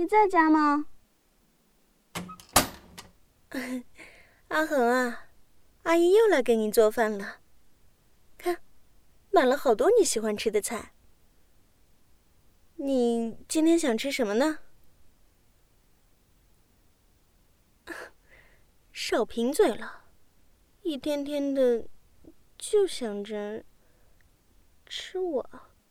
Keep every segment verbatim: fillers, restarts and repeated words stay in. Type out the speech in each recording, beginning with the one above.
在家吗？ 阿恒啊，阿姨又来给你做饭了。看，买了好多你喜欢吃的菜。你今天想吃什么呢？少贫嘴了，一天天的就想着吃我。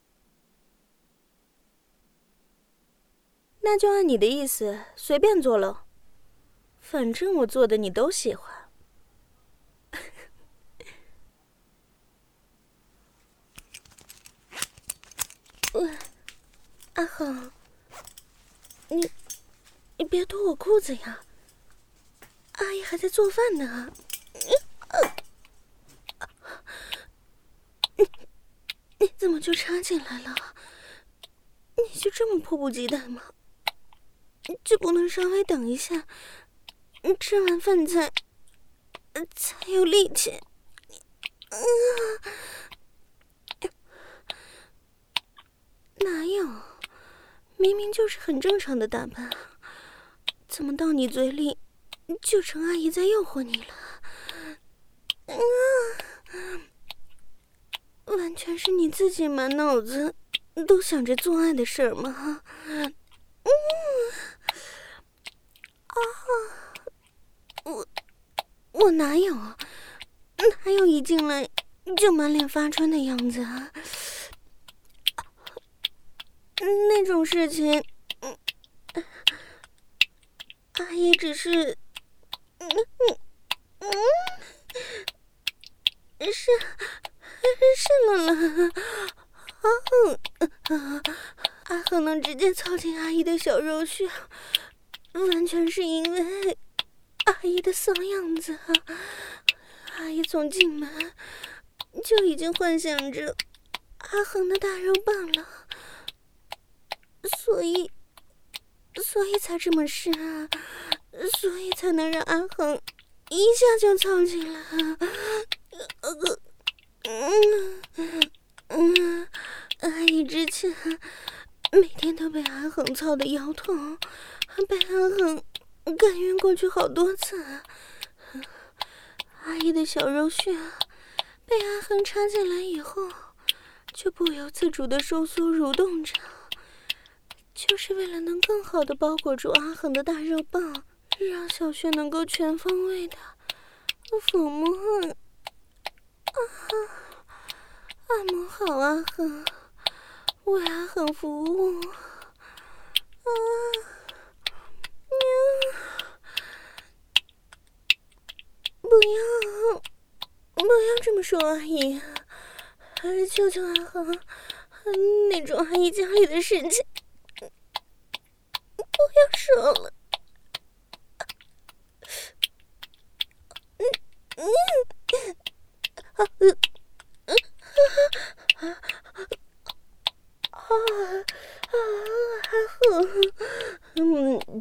那就按你的意思随便做喽，反正我做的你都喜欢。我，阿恒，你你别脱我裤子呀！阿姨还在做饭呢。你你怎么就插进来了？你就这么迫不及待吗？就不能稍微等一下，吃完饭才才有力气？嗯，哪有？明明就是很正常的打扮，怎么到你嘴里就成阿姨在诱惑你了？嗯，完全是你自己满脑子都想着做爱的事儿吗？嗯，啊，我我哪有？哪有一进来就满脸发春的样子啊？那种事情，嗯，阿姨只是，嗯嗯嗯，是是了了，啊，阿恒能直接操进阿姨的小肉穴，完全是因为阿姨的骚样子啊！阿姨从进门就已经幻想着阿恒的大肉棒了，所以，所以才这么试啊，所以才能让阿恒一下就操进来。呃，嗯嗯，阿姨之前每天都被阿恒操得腰痛，被阿恒干晕过去好多次。阿姨的小肉穴被阿恒插进来以后，就不由自主地收缩蠕动着，就是为了能更好地包裹住阿恒的大肉棒，让小穴能够全方位的抚摸。啊，按摩好阿恒，为阿恒服务。啊，嗯，不要，不要这么说，阿姨，求求阿恒，那种阿姨家里的事情不要说了。嗯嗯啊嗯啊啊啊！阿恒，嗯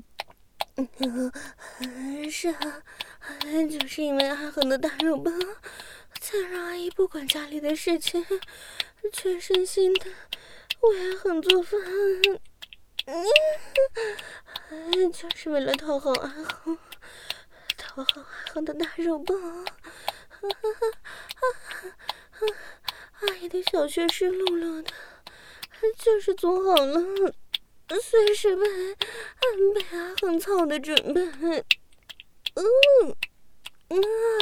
嗯，是啊，就是因为阿恒的大肉棒，才让阿姨不管家里的事情，全身心的为阿恒做饭。嗯，就是为了讨好阿恒，讨好阿恒的大肉棒。阿姨的小穴湿漉漉的，就是做好了随时被被阿恒操的准备。嗯嗯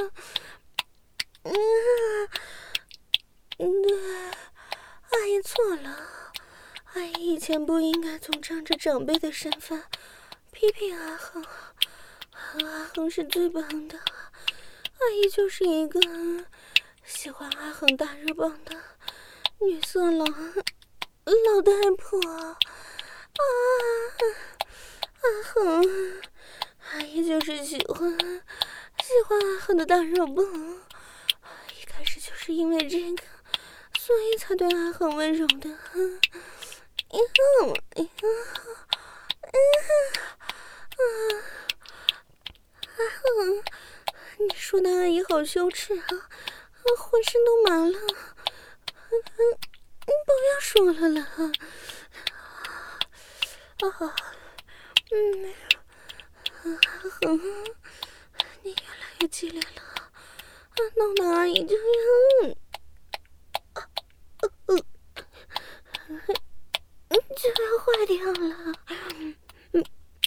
嗯嗯，对，阿姨错了，阿姨以前不应该总仗着长辈的身份批评阿恒，阿恒是最棒的，阿姨就是一个喜欢阿恒大肉棒的女色狼老太婆。啊，阿恒，阿姨就是喜欢喜欢阿恒的大肉棒，一开始就是因为这个，所以才对阿恒温柔的。嗯嗯嗯嗯，阿恒，你说的阿姨好羞耻啊，浑身都麻了。嗯，不要说了啦。啊， 嗯，阿恒，你越来越激烈了，弄得阿姨这样，啊呃，就要坏掉了。嗯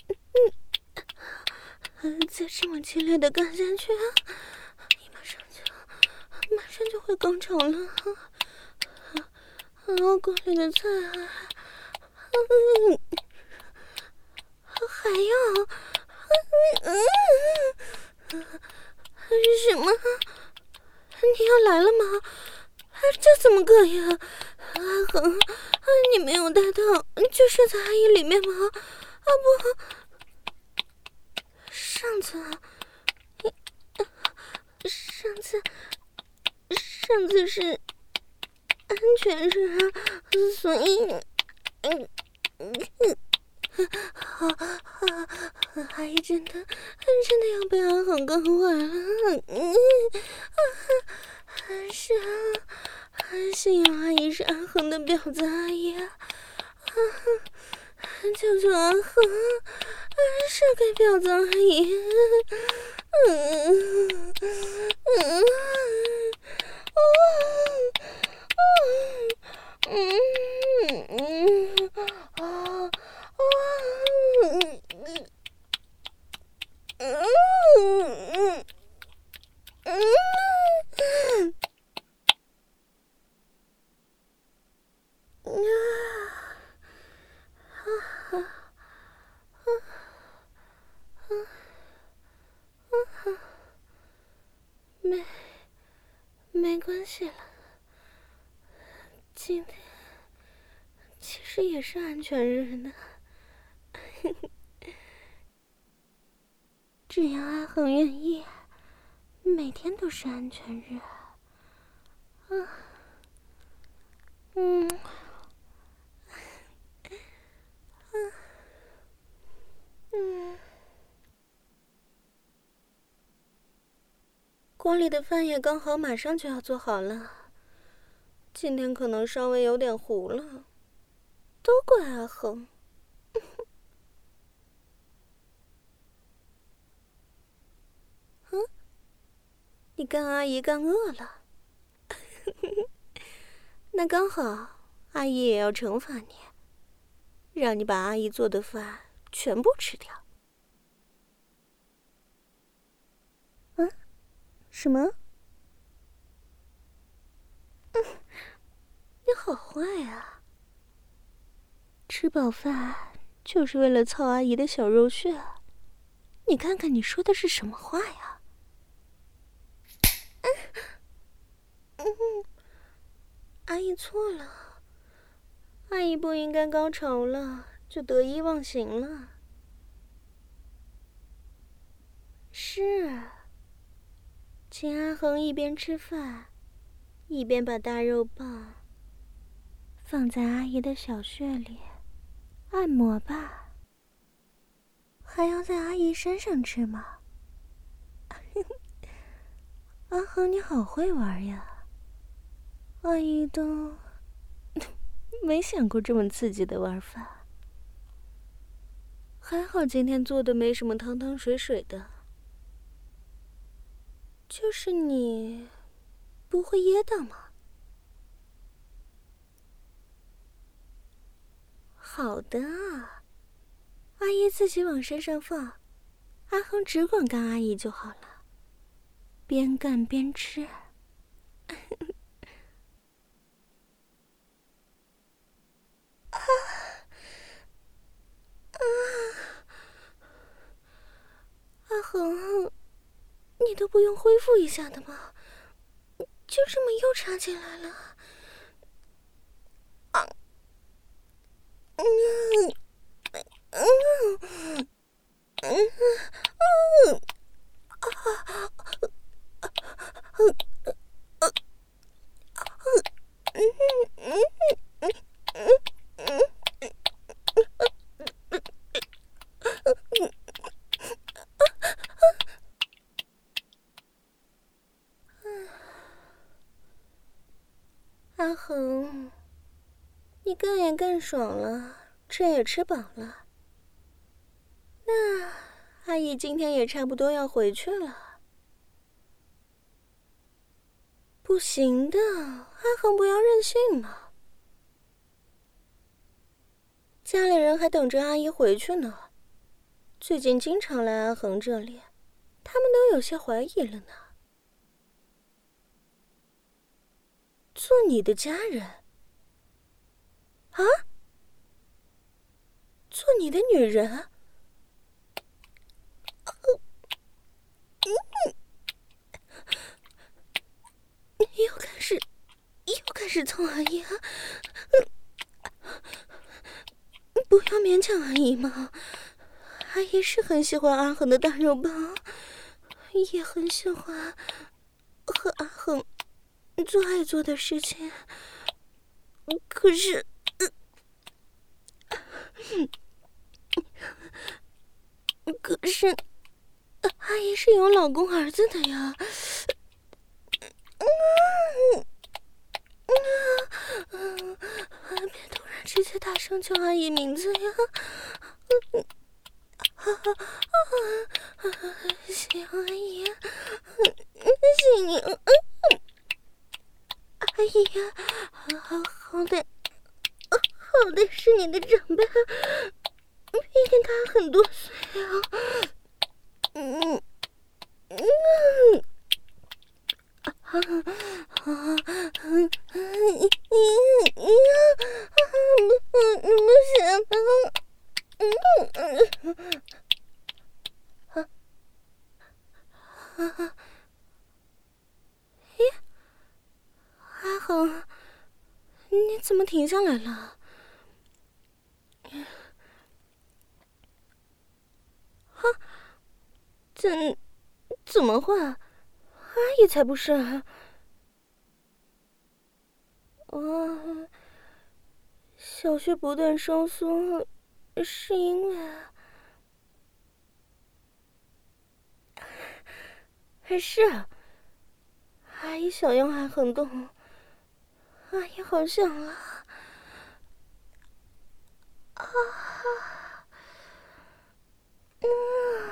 嗯，再这么激烈的干下去，你马上就马上就会高潮了。啊，锅里的菜还，嗯，还要，嗯嗯，什么？你要来了吗？这怎么可以啊？阿恒，你没有带套就睡在阿姨里面吗？啊不，上次，上次，上次是安全日，所以，嗯嗯。好，阿姨真的真的要被阿恒干坏了。嗯，是啊，幸好阿姨是阿恒的婊子阿姨啊，求求阿恒射给婊子阿姨。嗯嗯哦哦嗯嗯啊。啊，嗯嗯嗯嗯啊啊啊！没没关系了，今天其实也是安全日呢。只要阿恒愿意，每天都是安全日。啊，嗯，嗯，嗯。锅里的饭也刚好马上就要做好了，今天可能稍微有点糊了，都怪阿恒。嗯，你干阿姨干饿了，那刚好，阿姨也要惩罚你，让你把阿姨做的饭全部吃掉。嗯，什么？嗯，你好坏啊！吃饱饭就是为了操阿姨的小肉穴，你看看你说的是什么话呀？嗯嗯，阿姨错了，阿姨不应该高潮了就得意忘形了。是啊，请阿恒一边吃饭，一边把大肉棒放在阿姨的小穴里按摩吧。还要在阿姨身上吃吗？阿恒，你好会玩呀！阿姨都没想过这么刺激的玩法。还好今天做的没什么汤汤水水的，就是你不会噎到吗？好的啊，阿姨自己往身上放，阿恒只管干阿姨就好了，边干边吃。啊啊！阿恒，你都不用恢复一下的吗？就这么又插进来了。啊，嗯嗯嗯嗯嗯啊嗯阿恒，你干也干爽了，吃也吃饱了， 阿姨今天也差不多要回去了。不行的，阿恒不要任性嘛。家里人还等着阿姨回去呢，最近经常来阿恒这里，他们都有些怀疑了呢。做你的家人？啊？做你的女人？又开始，又开始蹭阿姨啊！不要勉强阿姨嘛，阿姨是很喜欢阿恒的大肉棒，也很喜欢和阿恒做爱做的事情。可是，可是，阿姨是有老公儿子的呀。别突然直接大声叫阿姨名字呀！行，阿姨，行，阿姨呀，好好歹，好歹是你的长辈，毕竟他很多岁啊。嗯嗯。啊啊啊！嗯嗯嗯，不不行了，嗯嗯啊啊！咦，阿恒，你怎么停下来了？哈，怎怎么会？阿姨才不是啊！哦，小穴不断收缩，是因为……是啊，阿姨小样还很动，阿姨好想啊！啊，嗯，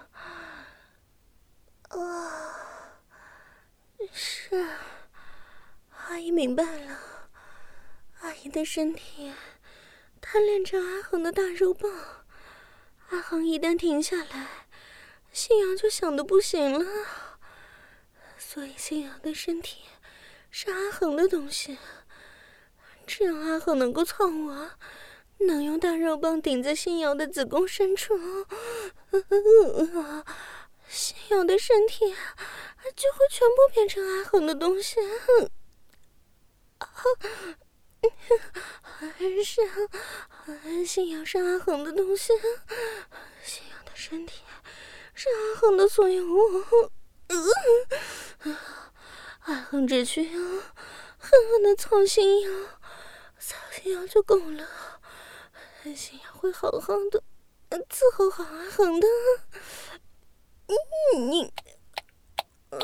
啊，是啊，阿姨明白了。阿姨的身体贪恋着阿恒的大肉棒，阿恒一旦停下来，信阳就想得不行了。所以信阳的身体是阿恒的东西，只要阿恒能够操我，能用大肉棒顶在信阳的子宫深处，信阳的身体就会全部变成阿恒的东西。是啊，信仰是阿恒的东西，信仰的身体是阿恒的所有物。阿恒只需要狠狠的操信仰，操信仰就够了，信仰会好好的伺候好阿恒的。你，嗯，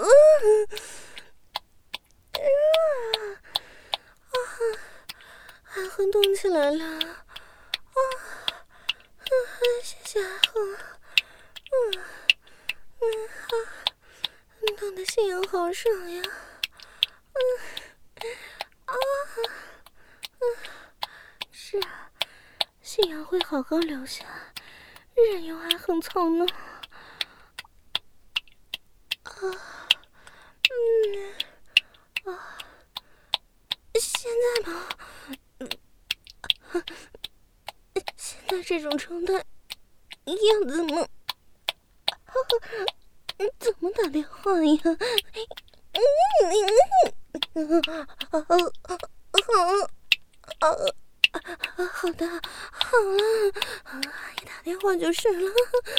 啊，阿恒动起来了，啊，啊，谢谢阿恒，嗯，嗯，啊，动的信仰好爽呀，嗯，啊，嗯，是啊，信仰会好好留下，任由阿恒操弄。啊，嗯，啊，现在吗？现在这种状态要怎么怎么打电话呀？好的，好了，阿姨打电话就是了。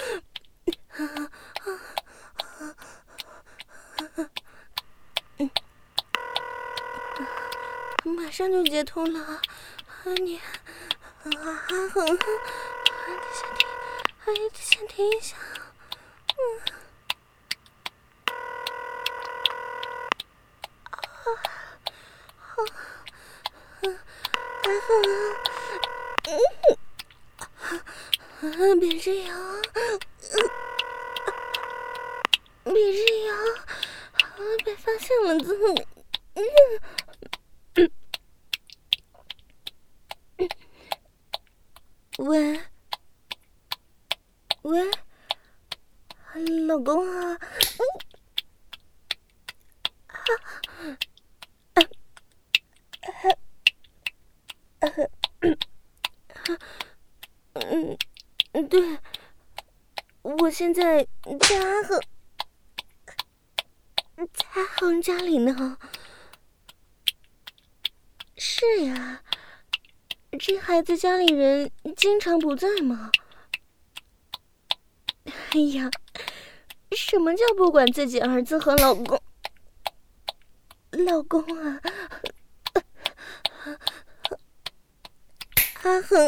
马上就接通了，你阿恒，你先停，阿姨先停一下。嗯，啊，好，阿恒，嗯，别这样， 现了自己。喂喂，老公啊！嗯嗯，对，我现在在阿恒，在阿恒家里呢。是呀，这孩子家里人经常不在嘛。哎呀，什么叫不管自己儿子和老公？老公啊，阿恒，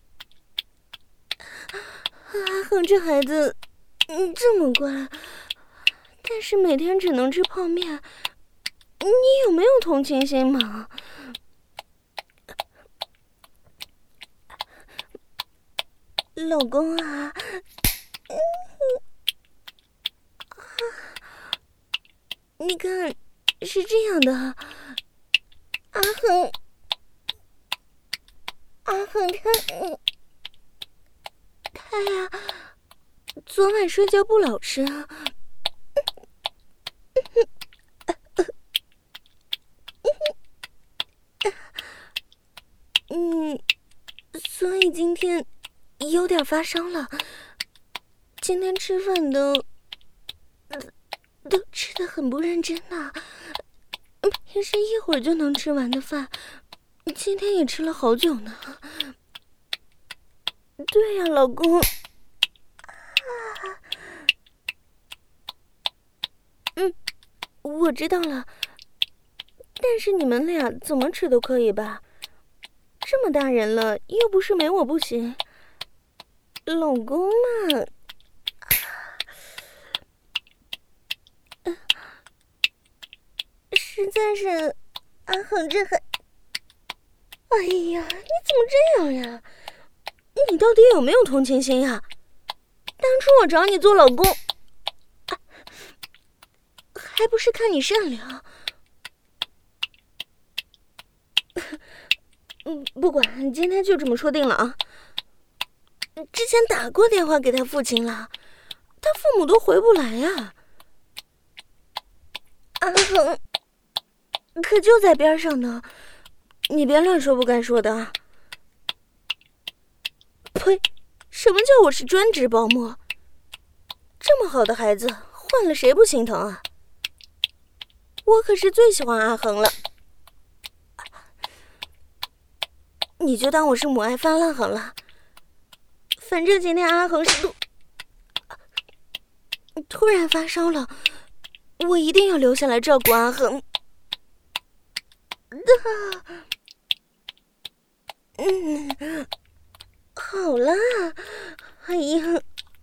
阿恒这孩子，嗯，这么乖，但是每天只能吃泡面，你有没有同情心嘛？老公啊，你看，是这样的，阿恒，阿恒他，他呀，昨晚睡觉不老实，嗯，所以今天有点发烧了。今天吃饭都都吃得很不认真呐、啊，平时一会儿就能吃完的饭，今天也吃了好久呢。对呀、啊，老公。嗯，我知道了。但是你们俩怎么吃都可以吧？这么大人了，又不是没我不行。老公嘛。实在是，阿恒这还……哎呀，你怎么这样呀？你到底有没有同情心呀？当初我找你做老公，啊、还不是看你善良。嗯，不管，今天就这么说定了啊。之前打过电话给他父亲了，他父母都回不来呀。阿恒。可就在边上呢，你别乱说不该说的啊！呸！什么叫我是专职保姆？这么好的孩子，换了谁不心疼啊？我可是最喜欢阿恒了，你就当我是母爱泛滥好了。反正今天阿恒是突突然发烧了，我一定要留下来照顾阿恒。嗯，好啦，哎呀，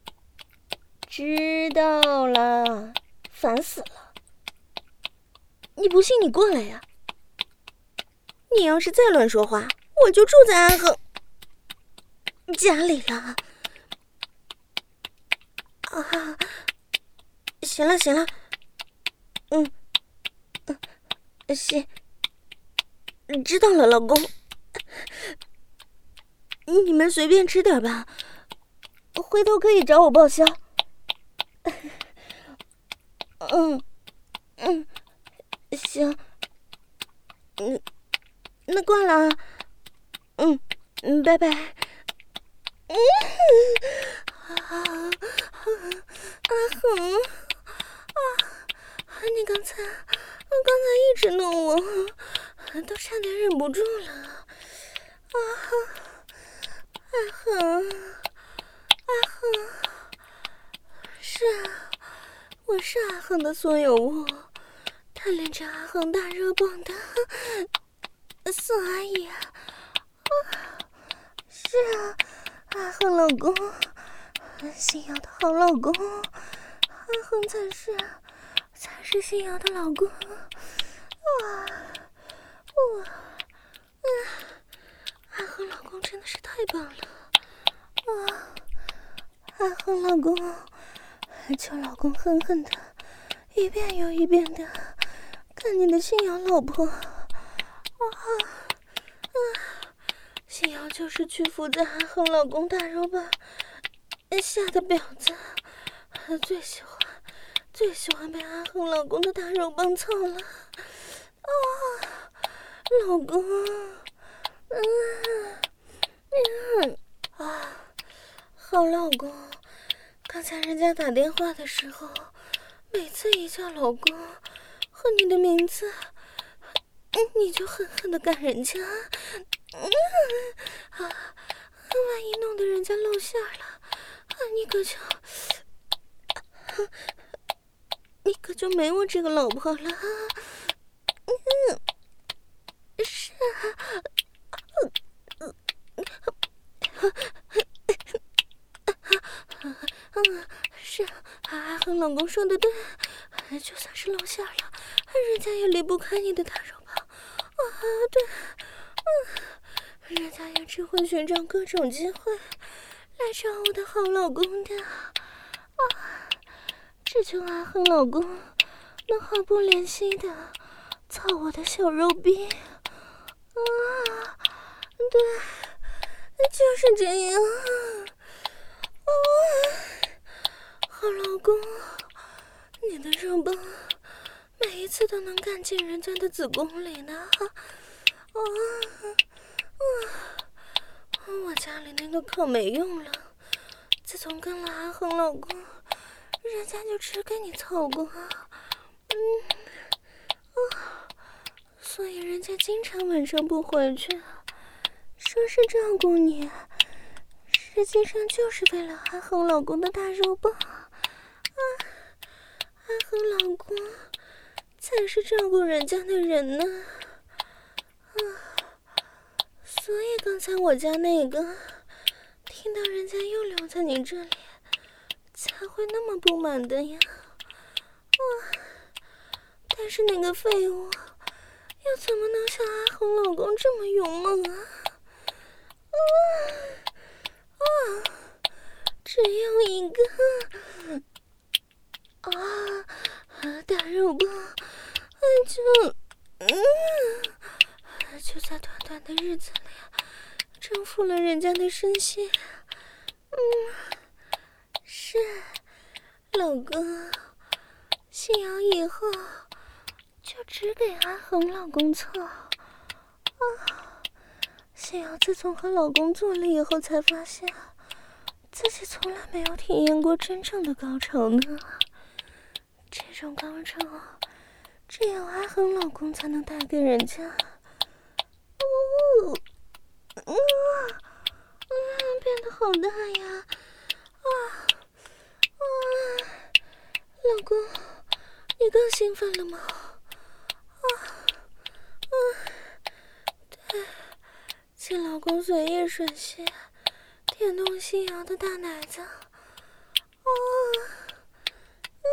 知道了，烦死了！你不信你过来呀！你要是再乱说话，我就住在阿恒家里了。啊，行了行了，嗯嗯，行。知道了，老公。你们随便吃点吧，回头可以找我报销。嗯嗯，行。嗯，那挂了啊。嗯嗯，拜拜。嗯，啊，阿恒啊，你刚才，刚才一直弄我。都差点忍不住了，啊，阿恒，阿恒，是啊，我是阿恒的所有物，贪恋着阿恒大热棒的宋阿姨啊，是啊，阿恒老公，心瑶的好老公，阿恒才是，才是心瑶的老公，啊。我，嗯，阿恒老公真的是太棒了，啊，阿恒老公，求老公狠狠的，一遍又一遍的你的信瑶老婆。啊啊！信瑶就是屈服在阿恒老公大肉棒下的婊子，最喜欢最喜欢被阿恒老公的大肉棒操了。啊，老公，嗯嗯啊，好老公，刚才人家打电话的时候，每次一叫老公和你的名字，你就狠狠的干人家。嗯啊，万一弄得人家露馅了，你可就你可就没我这个老婆了。嗯，是啊，嗯，是啊，阿恒老公说的对，就算是露馅了，人家也离不开你的大肉棒。啊，对，嗯，人家也只会寻找各种机会来找我的好老公的。啊，只求阿恒老公能毫不怜惜的操我的小肉逼。啊，对，就是这样。啊，好老公，你的肉棒每一次都能干进人家的子宫里呢。啊啊！我家里那个可没用了，自从跟了阿恒老公，人家就只给你操过。嗯啊，所以人家经常晚上不回去，说是照顾你，实际上就是为了阿恒老公的大肉棒。啊，阿恒老公才是照顾人家的人呢。啊，所以刚才我家那个听到人家又留在你这里，才会那么不满的呀。啊，但是那个废物又怎么能像阿恒老公这么勇猛啊？啊啊！只有一个啊，大肉棒，就嗯，就在短短的日子里，征服了人家的身心。嗯，是，老公，信瑶以后就只给阿恒老公操。啊，信瑶自从和老公做了以后，才发现自己从来没有体验过真正的高潮呢。这种高潮只有阿恒老公才能带给人家。哦，嗯嗯，变得好大呀！啊啊，老公，你更兴奋了吗？啊啊，对，请老公随意吮吸，舔动信瑶的大奶子。啊，嗯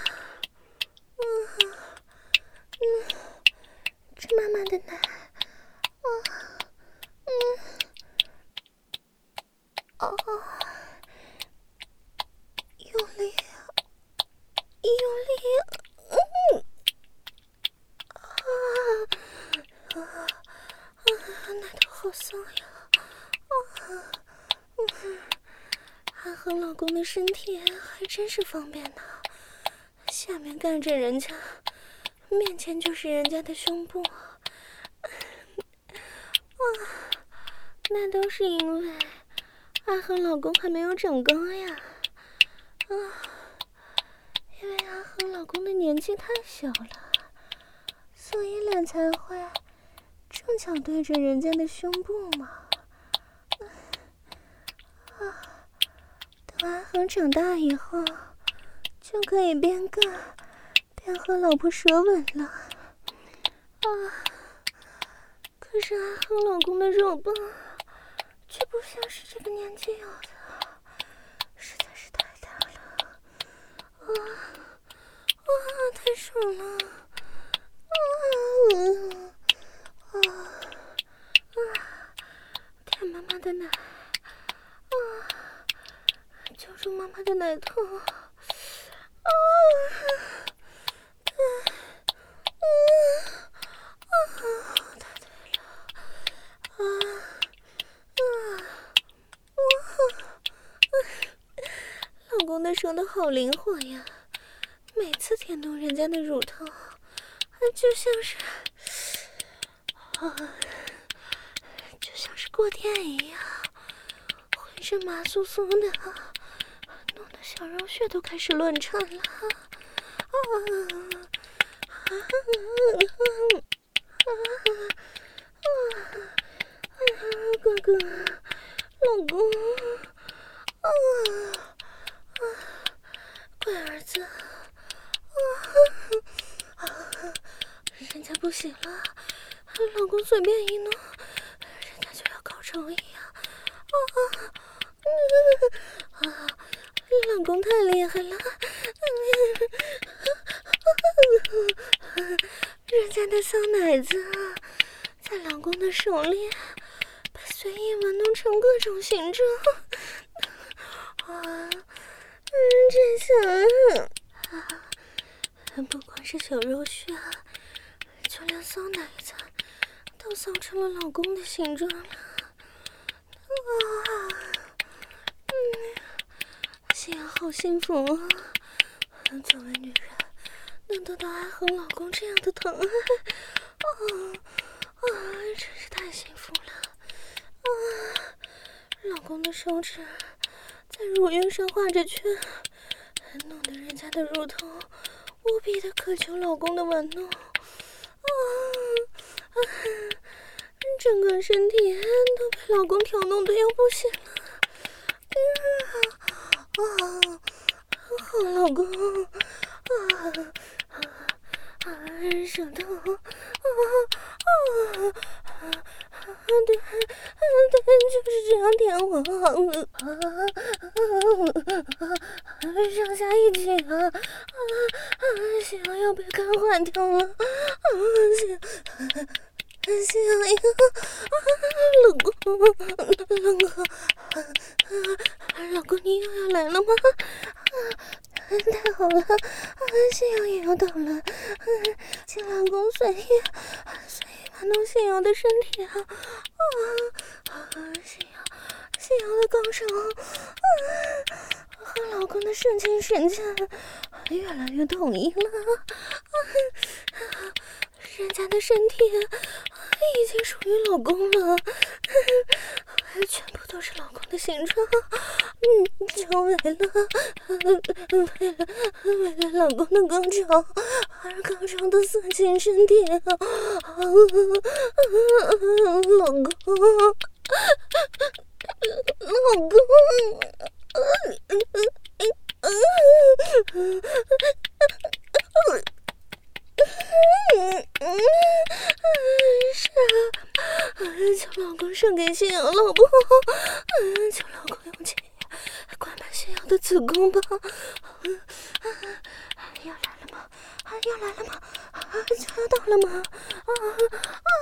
嗯嗯，吃妈妈的奶。啊，嗯，哦，用力，用力，嗯，啊啊啊！奶头好松呀！啊，嗯，阿恒老公的身体还真是方便呢，下面干着人家，面前就是人家的胸部。啊，那都是因为阿恒老公还没有长高呀。啊，因为阿恒老公的年纪太小了，所以脸才会正巧对着人家的胸部嘛。啊，等阿恒长大以后，就可以边干边和老婆舌吻了。啊，可是阿恒老公的肉棒却不像是这个年纪有的，实在是太大了。啊啊，太爽了！啊啊啊！舔妈妈的奶，啊，揪住妈妈的奶头，啊，对，嗯。 手的好灵活呀，每次舔动人家的乳头，就像是，啊，就像是过电一样，浑身麻酥酥的，弄得小肉穴都开始乱颤了。啊啊啊啊！哥哥，老公，啊啊！乖儿子，啊啊！人家不行了，老公随便一弄，人家就要高潮一样。啊啊！啊！老公太厉害了，人家的小奶子在老公的手里被随意玩弄成各种形状。啊！真香啊！不光是小肉穴，就连骚奶子都骚成了老公的形状了。啊！嗯，心阳好幸福啊！作为女人，能得到爱和老公这样的疼爱，啊啊，真是太幸福了！啊，老公的手指在乳晕上画着圈，弄得人家的乳头无比的渴求老公的玩弄。啊啊！整个身体都被老公挑弄得要不行了。啊啊！好老公，啊啊啊！舌头，啊啊啊！对对，就是这样舔我，啊啊啊！上下一起啊啊啊！心阳要被干坏掉了，啊心心阳呀！啊，老公，老公，啊，老公你又要来了吗？啊！太好了，啊，心阳也要到了，啊，请老公随意随意玩弄心阳的身体啊！啊啊！心阳心阳的高潮，啊，和老公的深情深情越来越统一了，啊，人家的身体已经属于老公了，全部都是老公的形状，嗯，就为了为了为了老公的高潮而高潮的色情身体啊，老公，老公，是啊，求老公生给心阳老婆，求老公用气灌满心阳的子宫吧。要来了吗？要来了吗？就要到了吗？啊啊！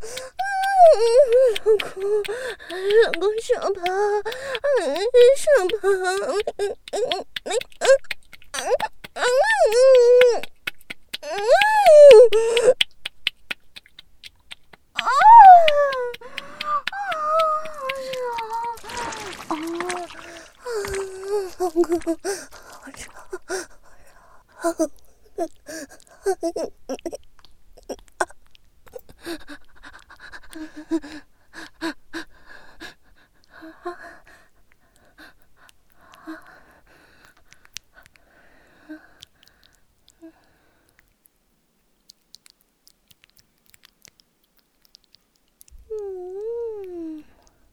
老公，老公上吧，上吧，嗯嗯嗯嗯嗯嗯。啊啊！啊啊！老公，我操！啊！嗯。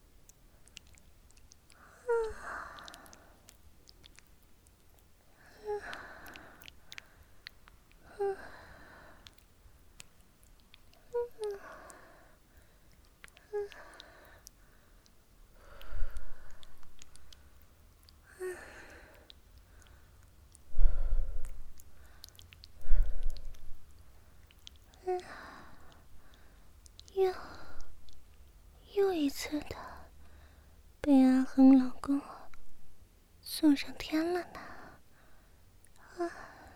又又一次的被阿恒老公送上天了呢。啊！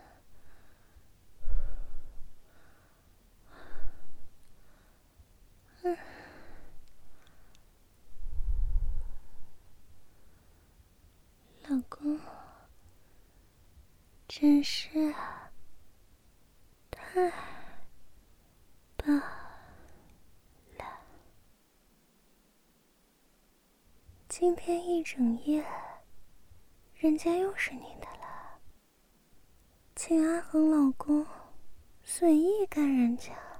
嗯。老公， 真是太棒了！今天一整夜，人家又是你的了，请阿恒老公随意干人家。